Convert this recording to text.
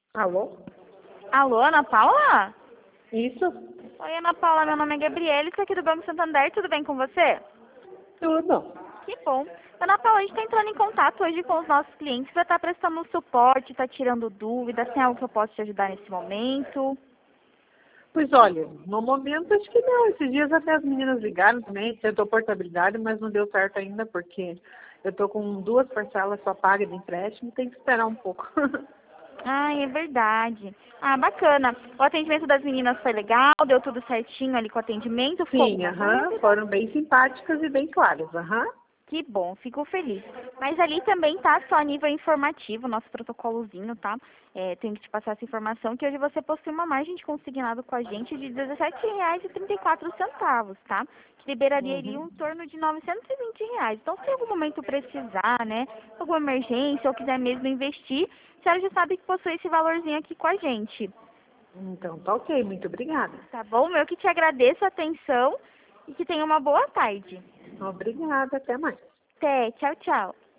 Alô? Alô, Ana Paula? Isso? Oi, Ana Paula, meu nome é Gabriele, sou aqui do Banco Santander, tudo bem com você? Tudo. Que bom. Ana Paula, a gente está entrando em contato hoje com os nossos clientes para estar prestando um suporte, tá tirando dúvidas, tem algo que eu posso te ajudar nesse momento? Pois olha, no momento acho que não. Esses dias até as meninas ligaram também, tentou portabilidade, mas não deu certo ainda porque eu tô com 2 parcelas só pagas de empréstimo, tem que esperar um pouco. Ah, é verdade. Ah, bacana. O atendimento das meninas foi legal, deu tudo certinho ali com o atendimento, ficou Sim, alguma dúvida? foram bem simpáticas e bem claras, Que bom, fico feliz. Mas ali também tá só a nível informativo, nosso protocolozinho, tá? Tenho que te passar essa informação que hoje você possui uma margem de consignado com a gente de R$ 17,34, tá? Que liberaria ali um torno de R$ 920. Então, se em algum momento precisar, né, alguma emergência ou quiser mesmo investir, a senhora já sabe que possui esse valorzinho aqui com a gente, Então tá ok, muito obrigada. tá bom? Eu que te agradeço a atenção e que tenha uma boa tarde. Obrigada, até mais. Até, tchau, tchau.